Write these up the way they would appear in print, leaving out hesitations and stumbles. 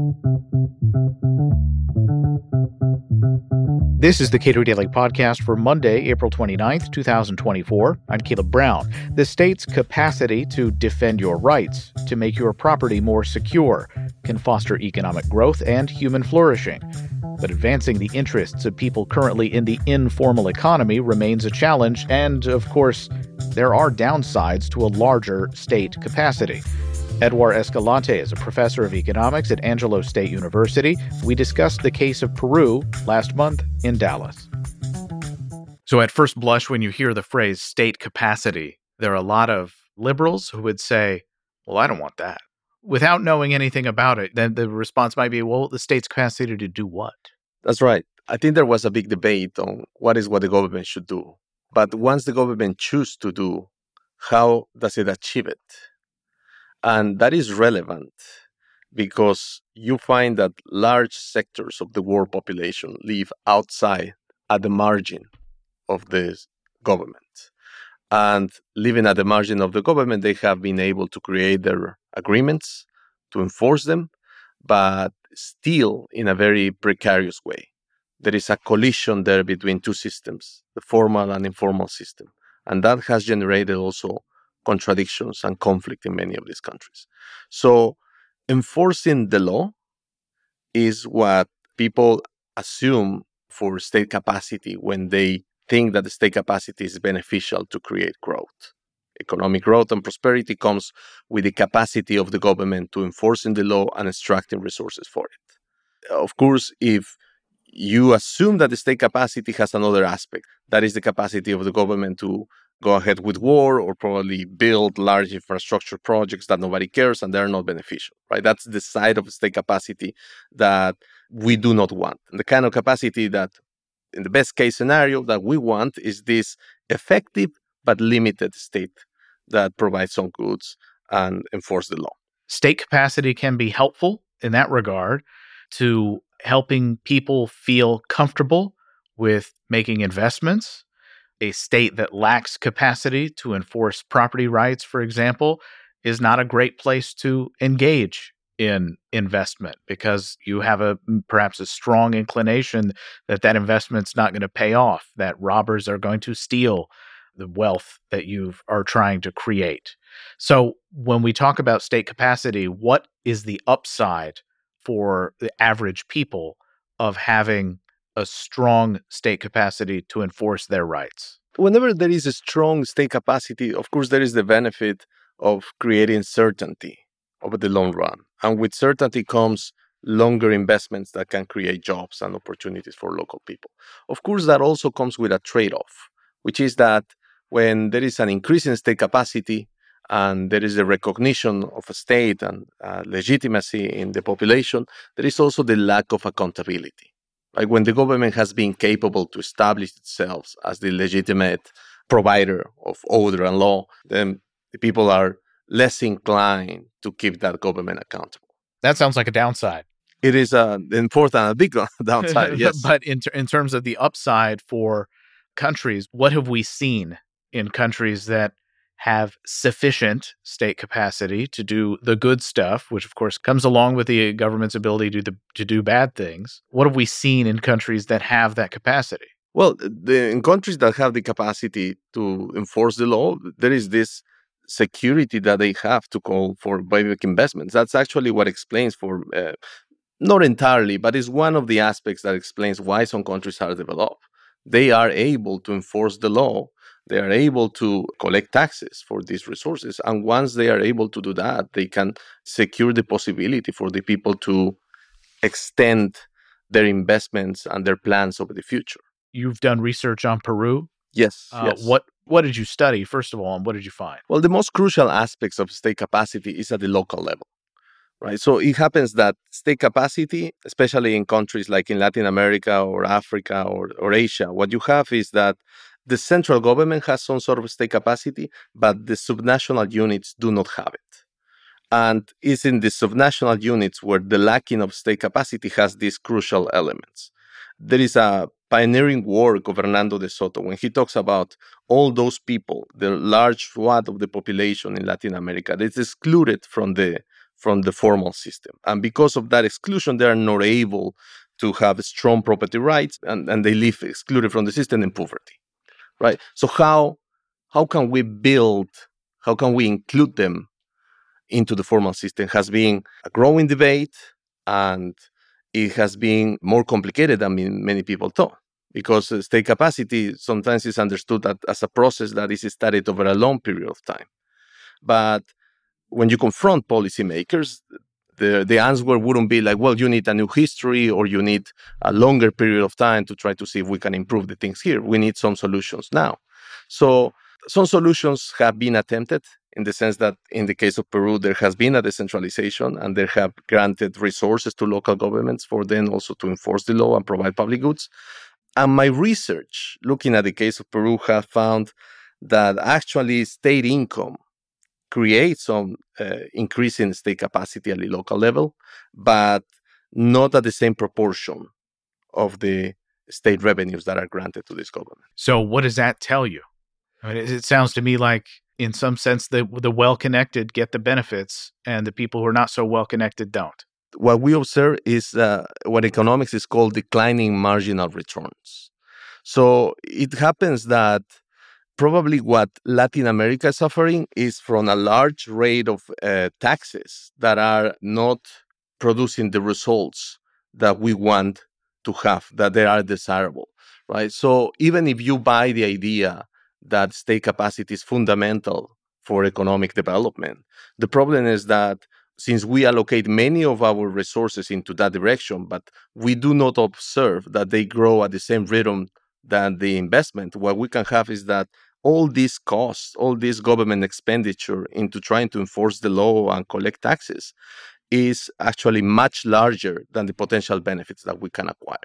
This is the Cato Daily Podcast for Monday, April 29th, 2024. I'm Caleb Brown. The state's capacity to defend your rights, to make your property more secure, can foster economic growth and human flourishing. But advancing the interests of people currently in the informal economy remains a challenge, and, of course, there are downsides to a larger state capacity. Edouard Escalante is a professor of economics at Angelo State University. We discussed the case of Peru last month in Dallas. So at first blush, when you hear the phrase state capacity, there are a lot of liberals who would say, well, I don't want that. Without knowing anything about it, then the response might be, well, the state's capacity to do what? That's right. I think there was a big debate on what the government should do. But once the government chooses to do, how does it achieve it? And that is relevant because you find that large sectors of the world population live outside at the margin of the government. And living at the margin of the government, they have been able to create their agreements, to enforce them, but still in a very precarious way. There is a collision there between two systems, the formal and informal system. And that has generated also contradictions and conflict in many of these countries. So enforcing the law is what people assume for state capacity when they think that the state capacity is beneficial to create growth. Economic growth and prosperity comes with the capacity of the government to enforcing the law and extracting resources for it. Of course, if you assume that the state capacity has another aspect, that is the capacity of the government to go ahead with war or probably build large infrastructure projects that nobody cares and they're not beneficial, right? That's the side of state capacity that we do not want. And the kind of capacity that, in the best case scenario, that we want is this effective but limited state that provides some goods and enforce the law. State capacity can be helpful in that regard to helping people feel comfortable with making investments. A state that lacks capacity to enforce property rights, for example, is not a great place to engage in investment because you have perhaps a strong inclination that investment's not going to pay off, that robbers are going to steal the wealth that you are trying to create. So when we talk about state capacity, what is the upside for the average people of having a strong state capacity to enforce their rights? Whenever there is a strong state capacity, of course, there is the benefit of creating certainty over the long run. And with certainty comes longer investments that can create jobs and opportunities for local people. Of course, that also comes with a trade-off, which is that when there is an increase in state capacity and there is a recognition of a state and legitimacy in the population, there is also the lack of accountability. Like when the government has been capable to establish itself as the legitimate provider of order and law, then the people are less inclined to keep that government accountable. That sounds like a downside. It is an important and a big downside, yes. But in terms of the upside for countries, what have we seen in countries that have sufficient state capacity to do the good stuff, which of course comes along with the government's ability to do bad things? What have we seen in countries that have that capacity? Well, in countries that have the capacity to enforce the law, there is this security that they have to call for public investments. That's actually what explains not entirely, but is one of the aspects that explains why some countries are developed. They are able to enforce the law. They are able to collect taxes for these resources. And once they are able to do that, they can secure the possibility for the people to extend their investments and their plans over the future. You've done research on Peru? Yes. What did you study, first of all, and what did you find? Well, the most crucial aspects of state capacity is at the local level, right? So it happens that state capacity, especially in countries like in Latin America or Africa or Asia, what you have is that the central government has some sort of state capacity, but the subnational units do not have it. And it's in the subnational units where the lacking of state capacity has these crucial elements. There is a pioneering work of Hernando de Soto when he talks about all those people, the large swath of the population in Latin America that is excluded from the from the formal system. And because of that exclusion, they are not able to have strong property rights, and they live excluded from the system in poverty, right? So how can we include them into the formal system has been a growing debate, and it has been more complicated than many people thought, because state capacity sometimes is understood as a process that is studied over a long period of time. But when you confront policymakers, the answer wouldn't be like, well, you need a new history or you need a longer period of time to try to see if we can improve the things here. We need some solutions now. So some solutions have been attempted, in the sense that in the case of Peru, there has been a decentralization and they have granted resources to local governments for them also to enforce the law and provide public goods. And my research, looking at the case of Peru, has found that actually state income creates some increase in state capacity at the local level, but not at the same proportion of the state revenues that are granted to this government. So what does that tell you? I mean, it sounds to me like, in some sense, the well-connected get the benefits and the people who are not so well-connected don't. What we observe is what economics is called declining marginal returns. So it happens that probably what Latin America is suffering is from a large rate of taxes that are not producing the results that we want to have, that they are desirable, right? So even if you buy the idea that state capacity is fundamental for economic development, the problem is that since we allocate many of our resources into that direction, but we do not observe that they grow at the same rhythm than the investment, what we can have is that all these costs, all this government expenditure into trying to enforce the law and collect taxes is actually much larger than the potential benefits that we can acquire.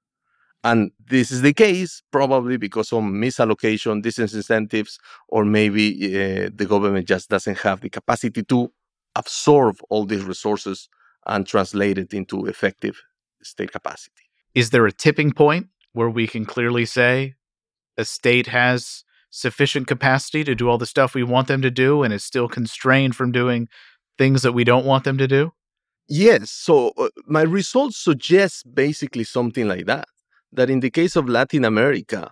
And this is the case probably because of misallocation, disincentives, or maybe the government just doesn't have the capacity to absorb all these resources and translate it into effective state capacity. Is there a tipping point where we can clearly say a state has sufficient capacity to do all the stuff we want them to do and is still constrained from doing things that we don't want them to do? Yes. So my results suggest basically something like that in the case of Latin America,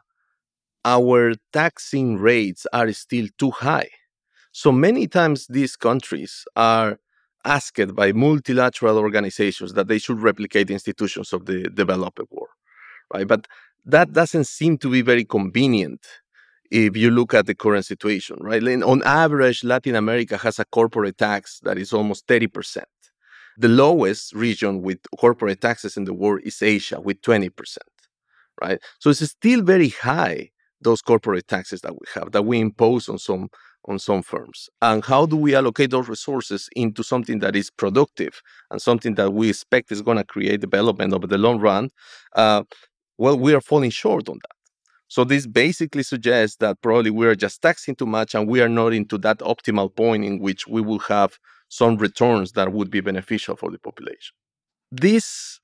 our taxing rates are still too high. So many times these countries are asked by multilateral organizations that they should replicate the institutions of the developed world, right? But that doesn't seem to be very convenient if you look at the current situation, right? On average, Latin America has a corporate tax that is almost 30%. The lowest region with corporate taxes in the world is Asia, with 20%, right? So it's still very high, those corporate taxes that we have, that we impose on some firms. And how do we allocate those resources into something that is productive and something that we expect is going to create development over the long run? Well, we are falling short on that. So this basically suggests that probably we are just taxing too much and we are not into that optimal point in which we will have some returns that would be beneficial for the population. This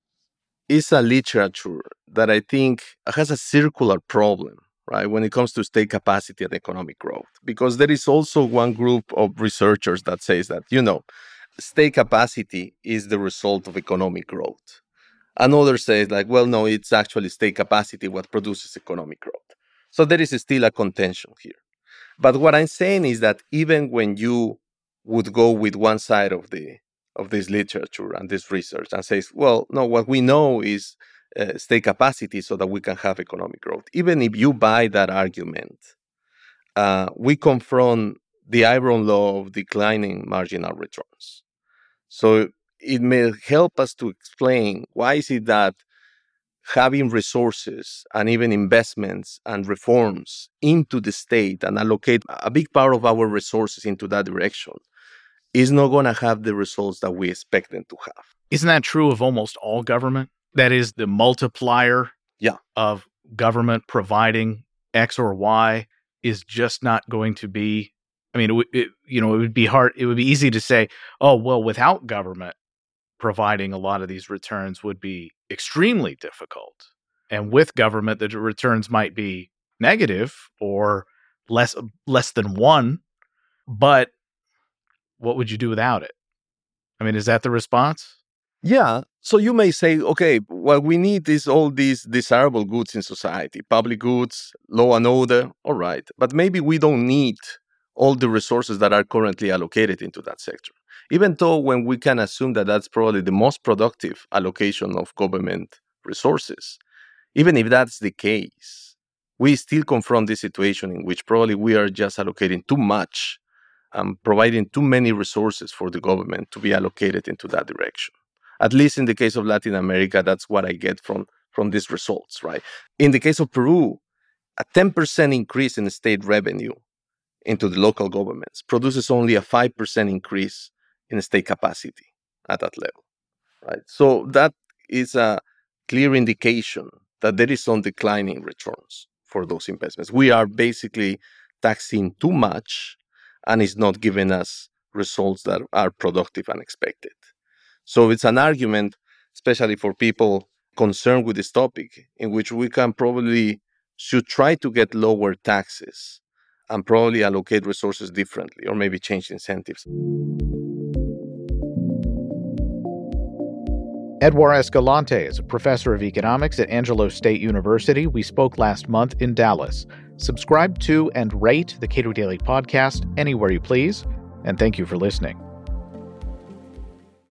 is a literature that I think has a circular problem, right, when it comes to state capacity and economic growth. Because there is also one group of researchers that says that, state capacity is the result of economic growth. Another says like, well, no, it's actually state capacity what produces economic growth. So there is still a contention here. But what I'm saying is that even when you would go with one side of this literature and this research and says, well, no, what we know is state capacity so that we can have economic growth. Even if you buy that argument, we confront the iron law of declining marginal returns. So it may help us to explain why is it that having resources and even investments and reforms into the state and allocate a big part of our resources into that direction is not going to have the results that we expect them to have. Isn't that true of almost all government? That is, the multiplier of government providing X or Y is just not going to be, I mean, it would be hard. It would be easy to say, oh, well, without government providing a lot of these returns would be extremely difficult. And with government, the returns might be negative or less than one. But what would you do without it? I mean, is that the response? Yeah. So you may say, okay, what we need is all these desirable goods in society, public goods, law and order. All right. But maybe we don't need all the resources that are currently allocated into that sector. Even though when we can assume that that's probably the most productive allocation of government resources, even if that's the case, we still confront this situation in which probably we are just allocating too much and providing too many resources for the government to be allocated into that direction. At least in the case of Latin America, that's what I get from these results, right? In the case of Peru, a 10% increase in state revenue into the local governments produces only a 5% increase in state capacity at that level, right? So that is a clear indication that there is some declining returns for those investments. We are basically taxing too much, and it's not giving us results that are productive and expected. So it's an argument, especially for people concerned with this topic, in which we can probably should try to get lower taxes and probably allocate resources differently or maybe change incentives. Edouard Escalante is a professor of economics at Angelo State University. We spoke last month in Dallas. Subscribe to and rate the Cato Daily Podcast anywhere you please, and thank you for listening.